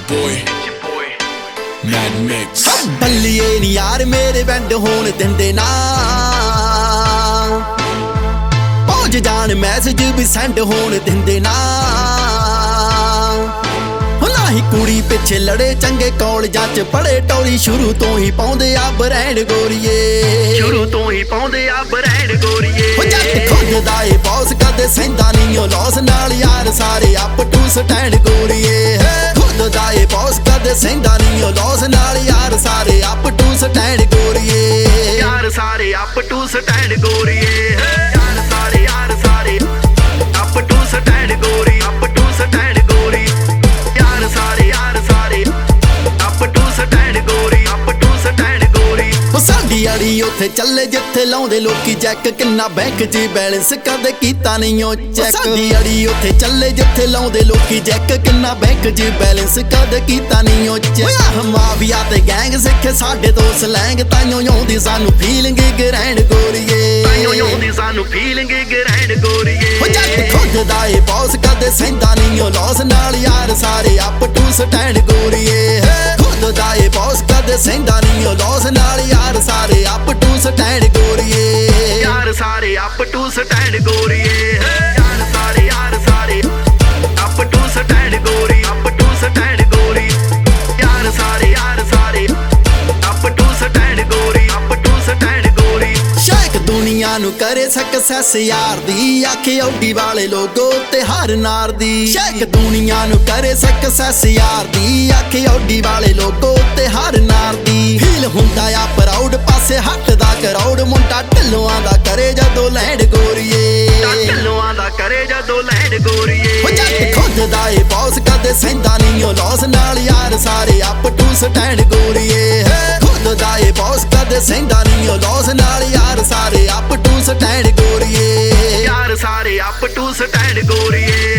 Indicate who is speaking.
Speaker 1: boy, Mad Mix.
Speaker 2: ਬੱਲੀਏ ਨੀ ਯਾਰ ਮੇਰੇ ਵੰਡ ਹੋਣ ਦਿੰਦੇ ਨਾ ਪਹੁੰਚ ਜਾਣ ਮੈਸੇਜ ਵੀ ਸੈਂਡ ਹੋਣ ਦਿੰਦੇ ਨਾ ਹੀ ਕੁੜੀ ਪਿੱਛੇ ਲੜੇ ਚੰਗੇ ਕਾਲਜਾਂ ਚ ਪੜੇ ਟੌਲੀ ਸ਼ੁਰੂ ਤੋਂ ਹੀ ਪਾਉਂਦੇ ਆ ਬਰੈਂਡ ਗੋਰੀਏ ਸ਼ੁਰੂ ਤੋਂ ਹੀ ਪਾਉਂਦੇ ਆ ਬਰੈਂਡ ਗੋਰੀਏ ਉਹ ਜੱਟ ਖੁੱਦਦਾ ਏ ਬੌਸ ਕਦੇ ਸਹਿੰਦਾ ਨਹੀਂ ਉਹ ਲੌਸ ਨਾਲ ਯਾਰ ਸਾਰੇ ਅਪ ਟੂ ਸਟੈਂਡ ਗੋਰੀਏ ਖੁੱਦਦਾ ਏ ਬੌਸ ਕਦੇ ਸਹਿੰਦਾ ਨਹੀਂ ਉਹ ਲੌਸ ਨਾਲ ਯਾਰ ਸਾਰੇ ਅਪ ਟੂ ਸਟੈਂਡ ਗੋਰੀਏ ਯਾਰ ਸਾਰੇ ਅਪ ਟੂ ਸਟੈਂਡ ਗੋਰੀਏ ਯਾਰ ਸਾਰੇ ਅਪ ਟੂ ਸਟੈਂਡ ਗੋਰੀ ਅਪ ਟੂ ਸਟੈਂਡ ਗੋਰੀ ਯਾਰ ਸਾਰੇ ਅਪ ਟੂ ਸਟੈਂਡ ਗੋਰੀ ਅਪ ਟੂ ਸਟੈਂਡ ਗੋਰੀ ਉਹ ਸਾਡੀ ਅੜੀ ਉੱਥੇ ਚੱਲੇ ਜਿੱਥੇ ਲਾਉਂਦੇ ਲੋਕੀ ਚੈੱਕ ਕਿੰਨਾ ਬੈਂਕ 'ਚ ਬੈਲੈਂਸ ਕਦੇ ਕੀਤਾ ਨਹੀਂ ਉਹ ਚੈੱਕ ਸਾਡੀ ਅੜੀ ਉੱਥੇ ਚੱਲੇ ਜਿੱਥੇ ਲਾਉਂਦੇ ਲੋਕੀ ਚੈੱਕ ਕਿੰਨਾ ਬੈਂਕ 'ਚ ਬੈਲੈਂਸ ਕਦੇ ਕੀਤਾ ਨਹੀਂ ਉਹ ਚੈੱਕ ਮਾਫੀਆ ਤੇ ਗੈਂਗ ਸਿੱਖੇ ਸਾਡੇ ਤੋਂ ਸਲੈਂਗ ਤਾਈਓ ਆਉਂਦੀ ਸਾਨੂੰ ਫੀਲਿੰਗ ਗ੍ਰੈਂਡ ਗੋਰੀਏ ਤਾਈਓ ਆਉਂਦੀ ਸਾਨੂੰ ਫੀਲਿੰਗ ਗ੍ਰੈਂਡ ਗੋਰੀਏ ਉਹ ਜੱਟ ਖੁੱਦਦਾ ਏ ਬੌਸ ਕਦੇ ਸਹਿੰਦਾ ਨਹੀਂ ਉਹ ਲੌਸ ਨਾਲ ਯਾਰ ਸਾਰੇ ਅਪ ਟੂ ਸਟੈਂਡ ਗੋਰੀਏ ਖੁੱਦਦਾ ਏ ਬੌਸ ਕਦੇ ਸਹਿੰਦਾ ਨਹੀਂ ਉਹ ਲੌਸ ਨਾਲ ਯਾਰ ਸਾਰੇ ਅਪ ਟੂ ਸਟੈਂਡ ਗੋਰੀਏ ਯਾਰ ਸਾਰੇ ਅਪ ਟੂ ਸਟੈਂਡ ਗੋਰੀਏ ਯਾਰ ਸਾਰੇ ਅਪ ਟੂ ਸਟੈਂਡ ਗੋਰੀ ਅਪ ਟੂ ਸਟੈਂਡ ਗੋਰੀ ਯਾਰ ਸਾਰੇ ਅਪ ਟੂ ਸਟੈਂਡ ਗੋਰੀ ਅਪ ਟੂ ਸਟੈਂਡ ਗੋਰੀ ਸ਼ਾਇਕ ਦੁਨੀਆ ਨੂੰ ਕਰੇ ਸਕਸੈਸ ਯਾਰ ਦੀ ਆਖੇ ਔਡੀ ਵਾਲੇ ਲੋਗੋ ਤੇ ਹਰ ਨਾਰ ਦੀ ਸ਼ਾਇਕ ਦੁਨੀਆ ਨੂੰ ਕਰੇ ਸਕਸੈਸ ਯਾਰ ਦੀ ਆਖੇ ਔਡੀ ਵਾਲੇ ਲੋਗੋ ਤੇ ਹਰ ਨਾਰ ਦੀ ਫੀਲ ਹੁੰਦਾ ਆ ਪ੍ਰਾਊਡ ਪਾਸੇ ਹੱਟਦਾ ਕਰਾਊਡ ਮੁੰਡਾ ਢਿੱਲੋਆਂ ਦਾ ਕਰੇ ਜਦੋਂ ਲੈਂਡ ਗੋਰੀਏ ਢਿੱਲੋਆਂ ਦਾ ਕਰੇ ਜਦੋਂ ਲੈਂਡ ਗੋਰੀਏ ਉਹ ਜੱਟ ਖੁੱਦਦਾ ਏ ਬੌਸ ਕਦੇ ਸਹਿੰਦਾ ਨਹੀਂ ਉਹ ਲੌਸ ਨਾਲ ਯਾਰ ਸਾਰੇ ਅਪ ਟੂ ਸਟੈਂਡ ਗੋਰੀਏ ਖੁੱਦਦਾ ਏ ਬੌਸ ਕਦੇ ਸਹਿੰਦਾ ਨਹੀਂ ਉਹ ਲੌਸ ਨਾਲ ਯਾਰ ਸਾਰੇ ਅਪ ਟੂ ਸਟੈਂਡ ਗੋਰੀਏ ਯਾਰ ਸਾਰੇ ਅਪ ਟੂ ਸਟੈਂਡ ਗੋਰੀਏ